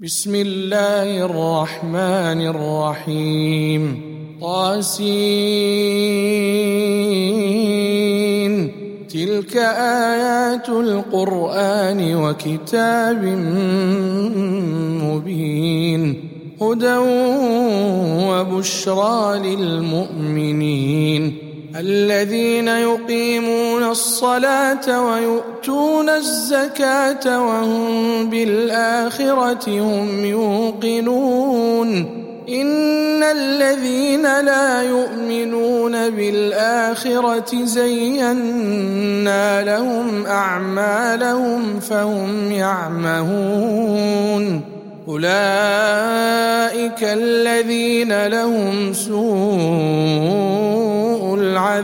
بسم الله الرحمن الرحيم طاسين تلك آيات القرآن وكتاب مبين هدى وبشرى للمؤمنين الذين يقيمون الصلاة ويؤتون الزكاة وهم بالآخرة هم يوقنون إن الذين لا يؤمنون بالآخرة زينا لهم أعمالهم فهم يعمهون أولئك الذين لهم سوء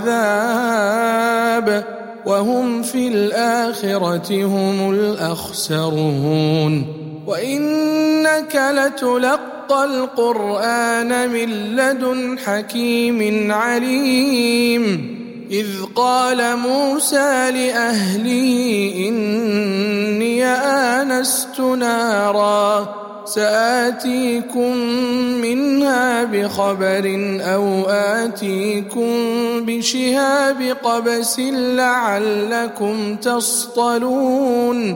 العذاب وهم في الآخرة هم الأخسرون وإنك لتلقى القرآن من لدن حكيم عليم إذ قال موسى لأهله إني آنست نارا سآتيكم منها بخبر أو آتيكم بشهاب قبس لعلكم تصطلون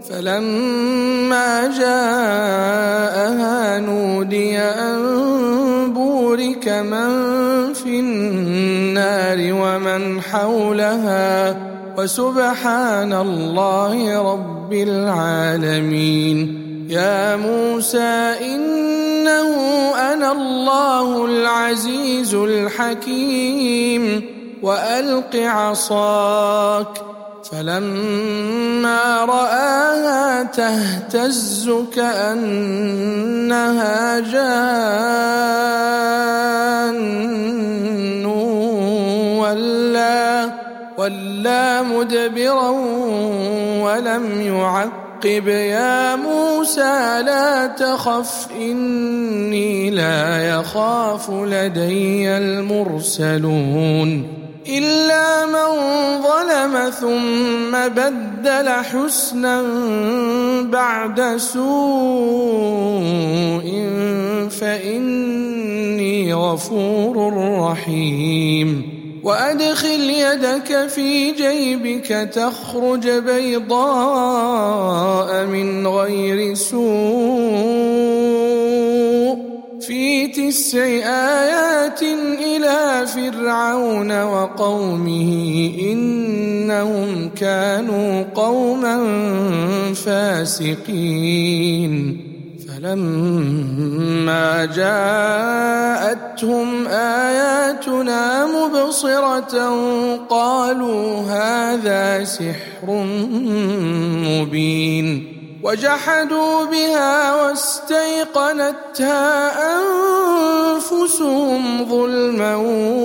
فلما جاءها نودي أن بورك من في النار ومن حولها وسبحان الله رب العالمين يا موسى إنه أنا الله العزيز الحكيم وألق عصاك فلما رآها تهتز كأنها جان ولا مدبرا ولم يعقب يا موسى لا تخف إني لا يخاف لدي المرسلون إلا من ظلم ثم بدل حسنا بعد سوء فإني غفور رحيم وأدخل يدك في جيبك تخرج بيضاء من غير سوء في 9 آيات إلى فرعون وقومه إنهم كانوا قوما فاسقين فلما جاءتهم آياتنا مبصرة قالوا هذا سحر مبين وجحدوا بها واستيقنتها أنفسهم ظلما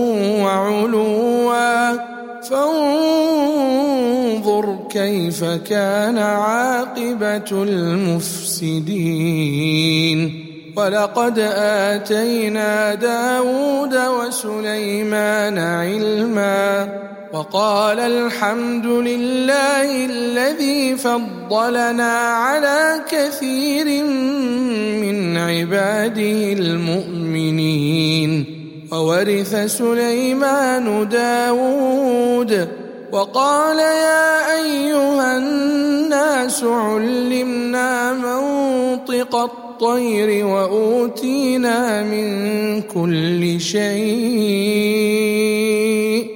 وعلوا فانظر كيف كان عاقبة المفسدين ولقد آتينا داود وسليمان علما وقال الحمد لله الذي فضلنا على كثير من عباده المؤمنين وورث سليمان داود وقال يا أيها الناس علمنا منطق الطير وأوتينا من كل شيء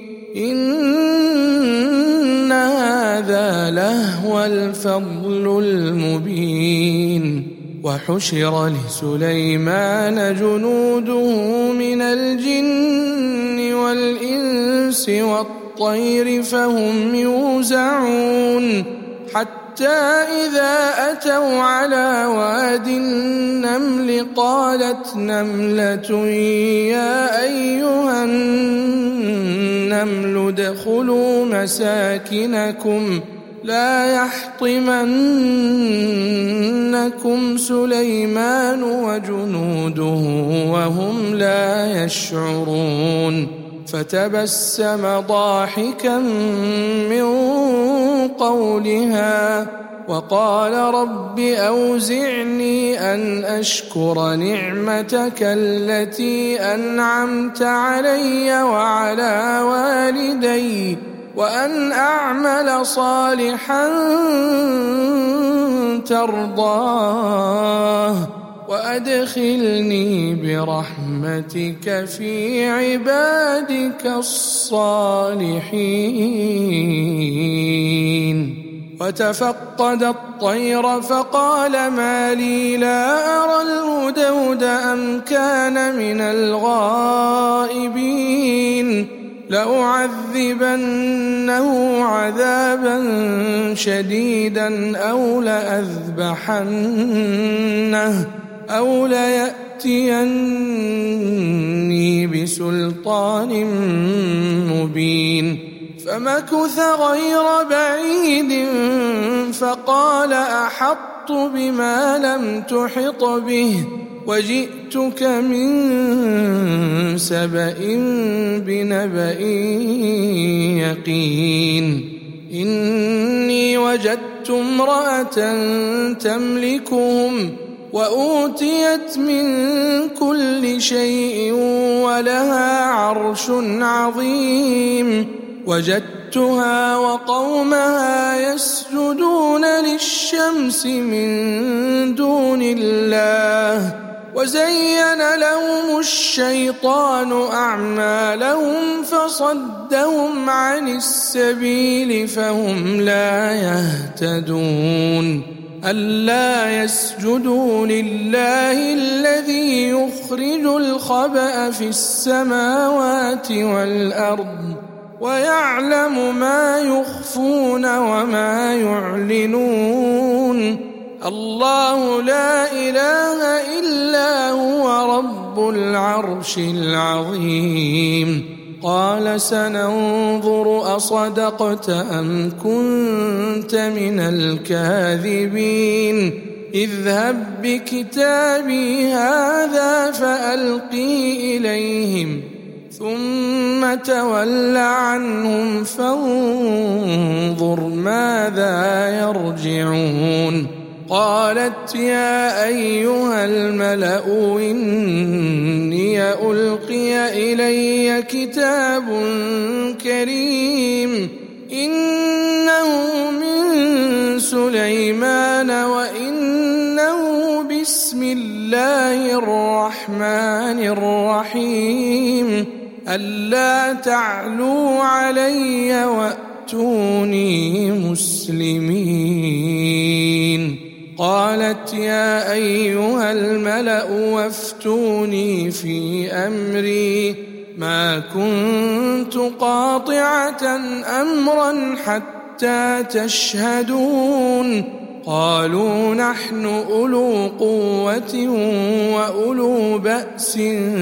إن هذا لهو الفضل المبين وحشر لسليمان جنوده من الجن والإنس والطير فهم يوزعون حتى إذا أتوا على واد النمل قالت نملة يا أيها النمل ادخلوا مساكنكم لا يحطمنكم سليمان وجنوده وهم لا يشعرون فتبسم ضاحكا من قولها وقال رب أوزعني أن أشكر نعمتك التي أنعمت علي وعلى والدي وأن أعمل صالحا ترضاه وأدخلني برحمتك في عبادك الصالحين. وتفقد الطير فقال ما لي لا أرى الهدهد أم كان من الغائبين لأعذبنه عذابا شديدا أو ليأتيني بسلطان مبين. فمكث غير بعيد فقال أحطت بما لم تحط به وجئتك من سبأ بنبأ يقين. إني وجدت امرأة تملكهم وأوتيت من كل شيء ولها عرش عظيم. وجدتها وقومها يسجدون للشمس من دون الله وزين لهم الشيطان أعمالهم فصدهم عن السبيل فهم لا يهتدون. ألا يسجدوا لله الذي يخرج الخبأ في السماوات والأرض ويعلم ما يخفون وما يعلنون. الله لا إله إلا هو رب العرش العظيم. قال سننظر أصدقت أم كنت من الكاذبين اذهب بكتابي هذا فألقي إليهم ثم تول عنهم فانظر ماذا يرجعون. قالت يا أيها الملأ إني ألقي إلي كتاب كريم إنه من سليمان وإنه بسم الله الرحمن الرحيم ألا تعلوا علي وأتوني مسلمين. قالت يا أيها الملأ وافتوني في أمري ما كنت قاطعة أمرا حتى تشهدون. قالوا نحن أولو قوة وأولو بأس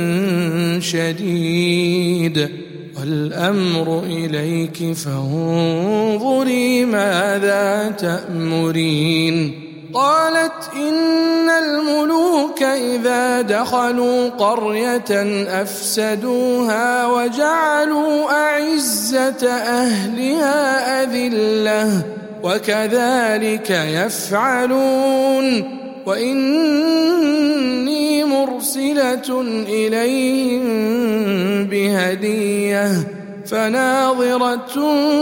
شديد والأمر إليك فانظري ماذا تأمرين. قالت إن الملوك إذا دخلوا قرية أفسدوها وجعلوا أعزة أهلها أذلة وكذلك يفعلون. وإني مرسلة إليهم بهدية فناظرة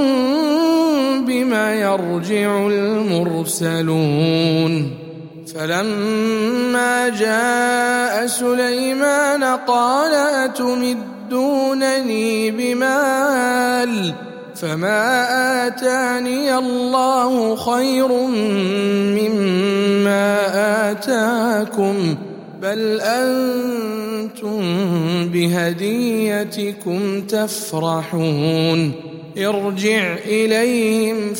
بما يرجع المرسلون. فلما جاء سليمان قال أتمدونني بمال فما آتاني الله خير مما آتاكم بل أنتم بهديتكم تفرحون. ارجع إليهم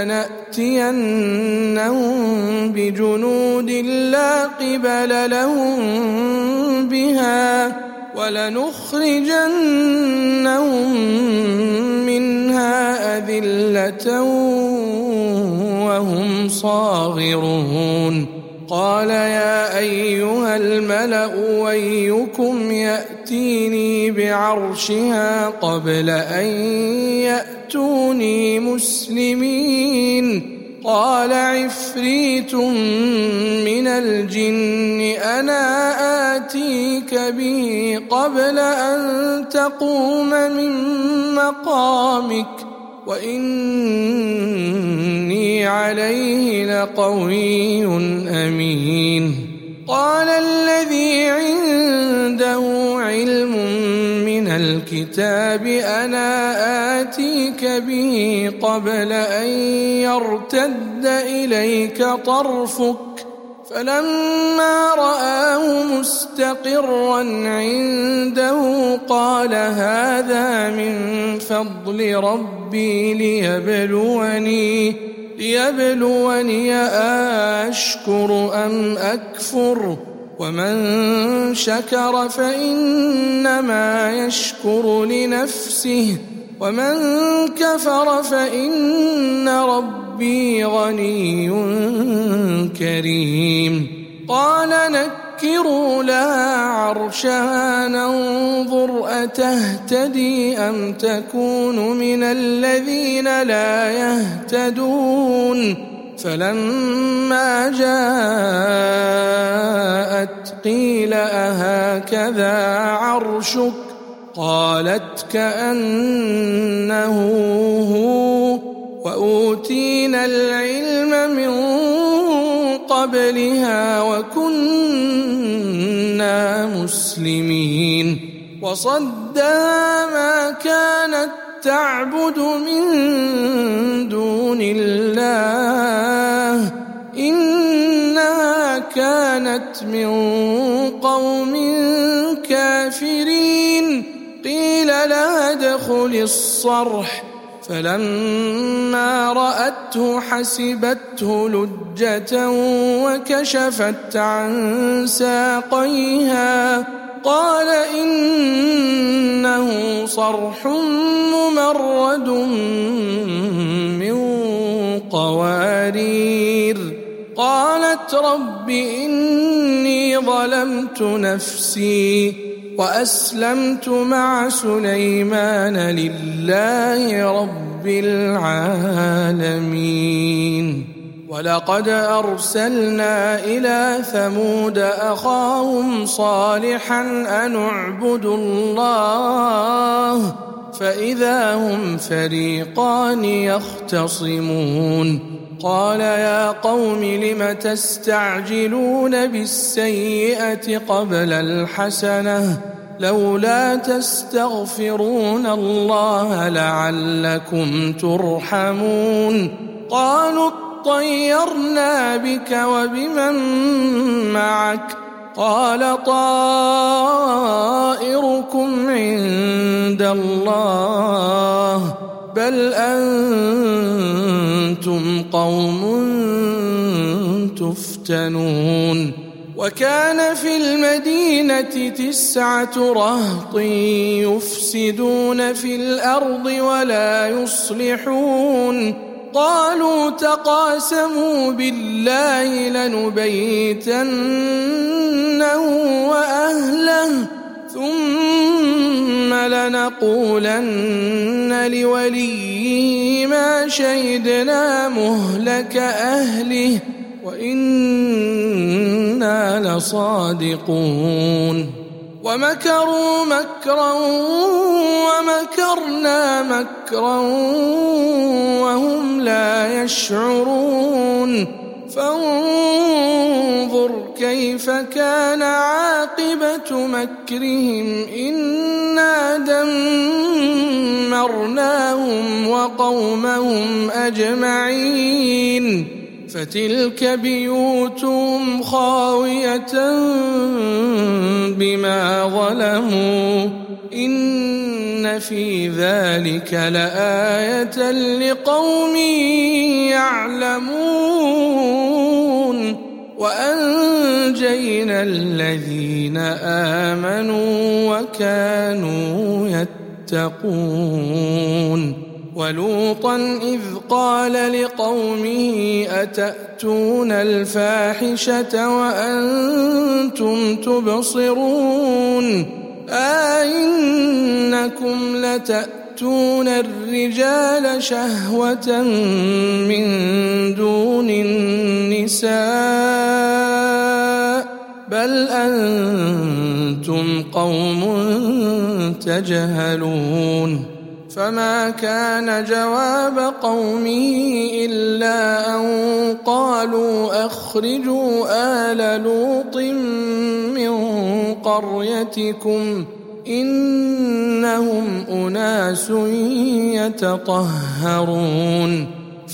فلنأتينهم بجنود لا قبل لهم بها ولنخرجنهم منها أذلة وهم صاغرون. قال يا أيها الملأ أيكم يأتيني بعرشها قبل أن يأتوني مسلمين. قال عفريت من الجن أنا آتيك به قبل أن تقوم من مقامك وإني عليه لقوي أمين. قال الذي عنده علم من الكتاب أنا آتيك به قبل أن يرتد إليك طرفك فلما رآه مستقرا عنده قال هذا من فضل ربي ليبلوني أشكر أم أكفر ومن شكر فإنما يشكر لنفسه ومن كفر فإن ربي غني كريم. قال نكروا لها عرشها ننظر أتهتدي أم تكون من الذين لا يهتدون فلما جاءت قيل أهكذا عرشك قالت كأنه هو وأوتينا العلم من قبلها وكنا مسلمين. وصدها ما كانت تعبد من دون الله إنها كانت من قوم كافرين. قيل لها ادخل الصرح فلما رأته حسبته لجة وكشفت عن ساقيها قال إنه صرح ممرد من قوارير. قالت رب إني ظلمت نفسي وأسلمت مع سليمان لله رب العالمين. ولقد أرسلنا إلى ثمود أخاهم صالحا أن اعبدوا الله فإذا هم فريقان يختصمون. قال يا قوم لم تستعجلون بالسيئة قبل الحسنة لولا تستغفرون الله لعلكم ترحمون. قالوا طيرنا بك وبمن معك قال طائركم عند الله بل أنتم قوم تفتنون. وكان في المدينة 9 رهط يفسدون في الأرض ولا يصلحون قالوا تقاسموا بالله لنبيتنه وأهله ثم لنقولن لوليه ما شهدنا مهلك أهله وإنا لصادقون. ومكروا مكرا ومكرنا مكرا وهم لا يشعرون. فانظر كيف كان عاقبة مكرهم إنا دمرناهم وقومهم أجمعين. فتلك بيوتهم خاوية بما ظلموا إن في ذلك لآية لقوم يعلمون. وأنجينا الذين آمنوا وكانوا يتقون. ولوطا إذ قال لقومه أتأتون الفاحشة وأنتم تبصرون أئنكم لتأتون أتأتون الرجال شهوة من دون النساء بل أنتم قوم تجهلون فما كان جواب قومه إلا أن قالوا أخرجوا آل لوط من قريتكم إنهم أناس يتطهرون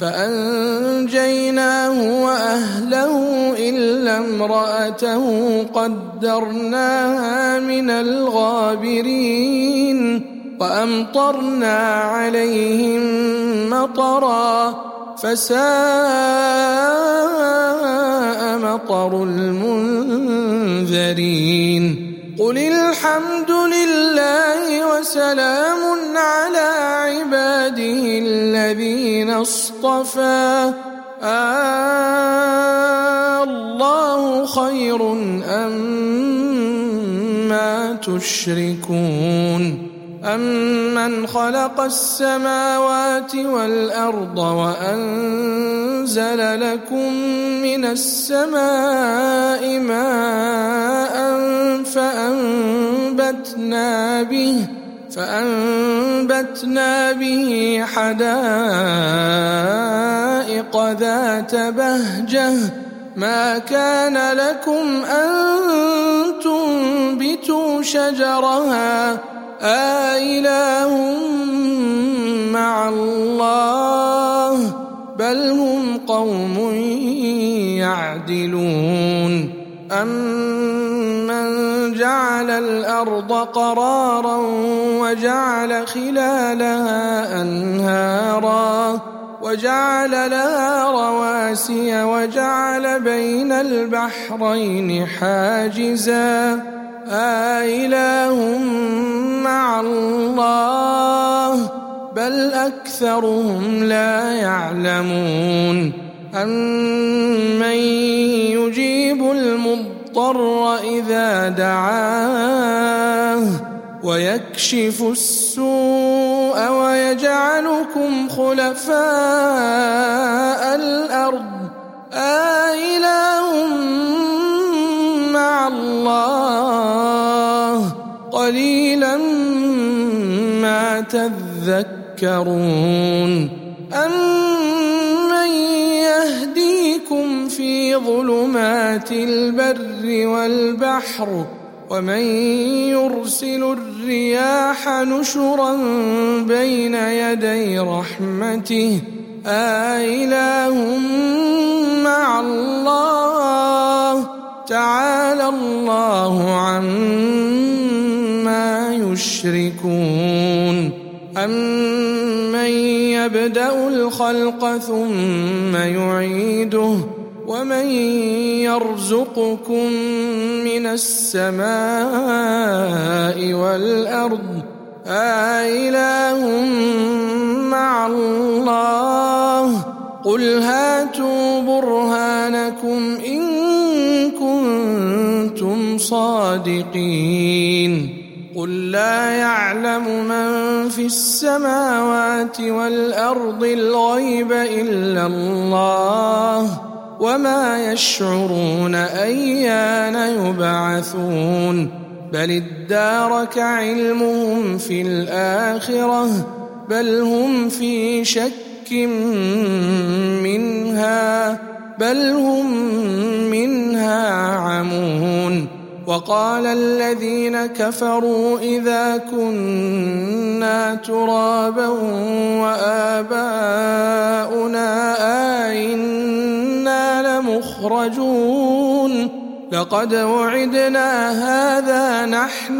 فأنجيناه وأهله إلا امرأته قدرناها من الغابرين وأمطرنا عليهم مطرا فساء مطر المنذرين قل الحمد لله وسلام على عباده الذين اصطفى الله خير أما تشركون أمن خلق السماوات والأرض وأنزل لكم من السماء ماء فأنبتنا به حدائق ذات بهجة ما كان لكم أن تنبتوا شجرها آإله مع الله بل هم قوم يعدلون أمن جعل الأرض قرارا وجعل خلالها أنهارا وجعل لها رواسي وجعل بين البحرين حاجزا آإله مع الله بل أكثرهم لا يعلمون أمن يجيب المضطر إذا دعاه ويكشف السوء ويجعلكم خلفاء الأرض آإله مع الله قليلا ما تذكرون أمن يهديكم في ظلمات البر والبحر ومن يرسل الرياح نشرا بين يدي رحمته آإله مع الله تعالى الله عما يشركون أمن يبدأ الخلق ثم يعيده ومن يرزقكم من السماء والأرض آإله مع الله قل هاتوا برهانكم إن كنتم صادقين قل لا يعلم من في السماوات والأرض الغيب إلا الله وما يشعرون أيان يبعثون بل ادارك علمهم في الآخرة بل هم في شك منها بل هم منها عمون وقال الذين كفروا إذا كنا ترابا وآباؤنا أئنا لمخرجون لقد وعدنا هذا نحن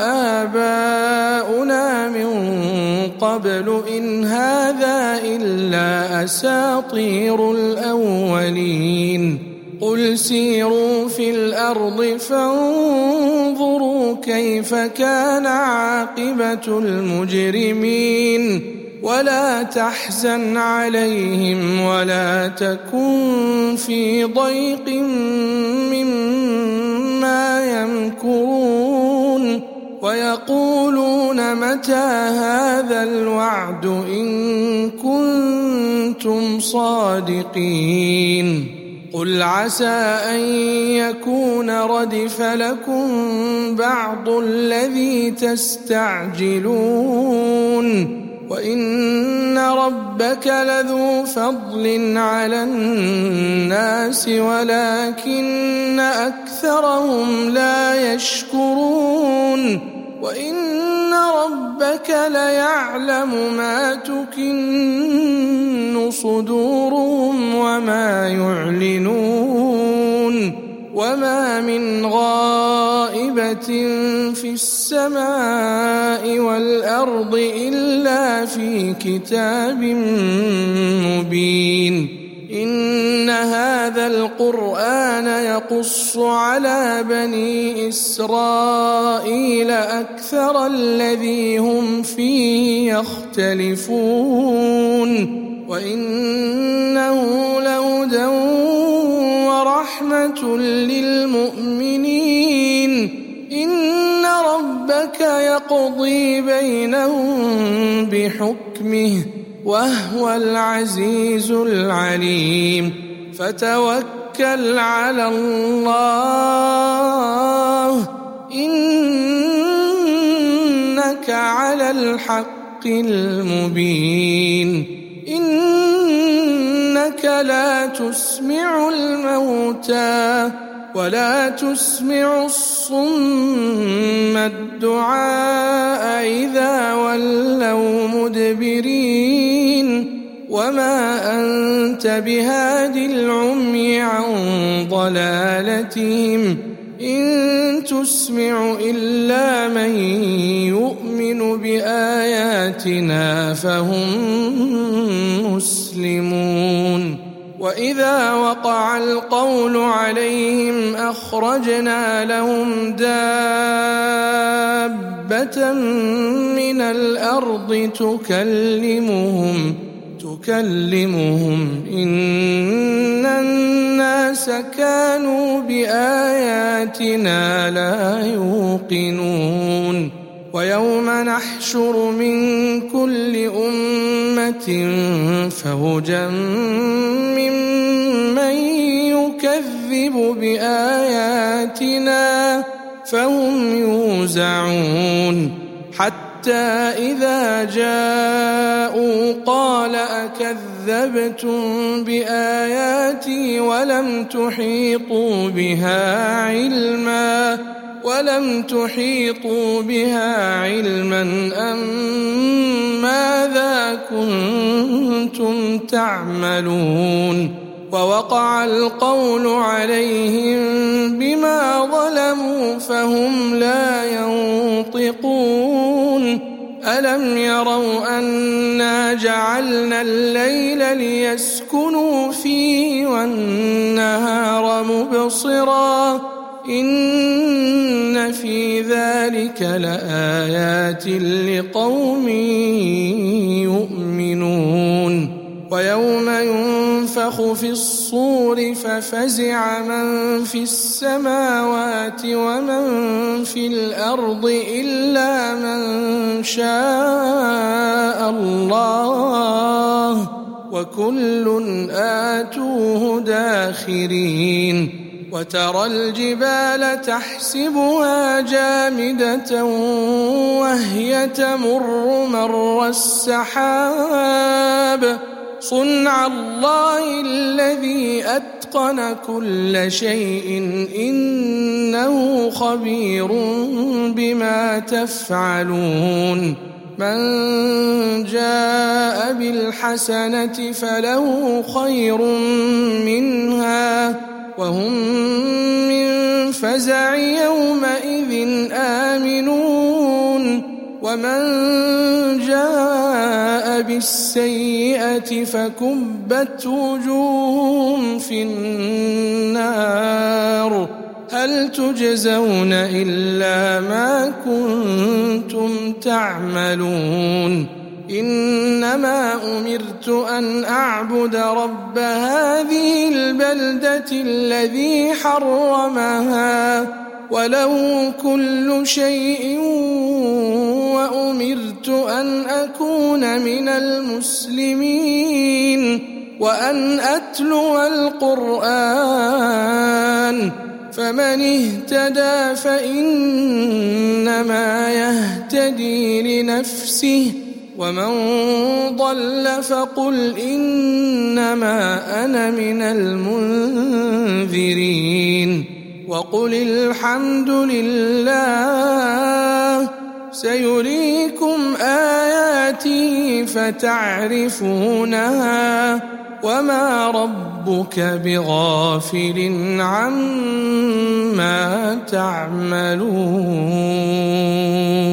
وآباؤنا من قبل إن هذا إلا أساطير الأولين قل سيروا في الأرض فانظروا كيف كان عاقبة المجرمين ولا تحزن عليهم ولا تكن في ضيق مما يمكرون ويقولون متى هذا الوعد إن كنتم صادقين قل عسى أن يكون ردف لكم بعض الذي تستعجلون وإن ربك لذو فضل على الناس ولكن أكثرهم لا يشكرون وإن ربك ليعلم ما تكن صدورهم وما يعلنون وما من غائبة في السماء والأرض إلا في كتاب مبين إن هذا القرآن يقص على بني إسرائيل أكثر الذي هم فيه يختلفون وإنه لهدى ورحمة للمؤمنين إن ربك يقضي بينهم بحكمه وهو العزيز العليم فتوكل على الله إنك على الحق المبين إنك لا تسمع الموتى ولا تسمع الصم الدعاء إذا ولوا مدبرين وما أنت بهاد العمي عن ضلالتهم إن تسمع إلا من يؤمن بآياتنا فهم مسلمون وإذا وقع القول عليهم أخرجنا لهم دابة من الأرض تكلمهم إن الناس كانوا بآياتنا لا يوقنون ويوم نحشر من كل أمة فوجا ممن يكذب بآياتنا فهم يوزعون حتى إذا جاءوا قال أكذبتم بآياتي ولم تحيطوا بها علما أم ماذا كنتم تعملون ووقع القول عليهم بما ظلموا فهم لا ينطقون ألم يروا أنا جعلنا الليل ليسكنوا فيه والنهار مبصرا إن في ذلك لآيات لقوم يؤمنون ويوم ينفخ في الصور ففزع من في السماوات ومن في الأرض إلا من شاء الله وكل آتوه داخرين وترى الجبال تحسبها جامدة وهي تمر مر السحاب صنع الله الذي أتقن كل شيء إنه خبير بما تفعلون من جاء بالحسنة فله خير منها وهم من فزع يومئذ آمنون ومن جاء بالسيئة فكبت وجوههم في النار هل تجزون إلا ما كنتم تعملون إنما أمرت أن أعبد رب هذه البلدة الذي حرمها وله كل شيء وأمرت أن أكون من المسلمين وأن أتلو القرآن فمن اهتدى فإنما يهتدي لنفسه ومن ضل فقل إنما أنا من المنذرين وقل الحمد لله سيريكم آياته فتعرفونها وما ربك بغافل عما تعملون.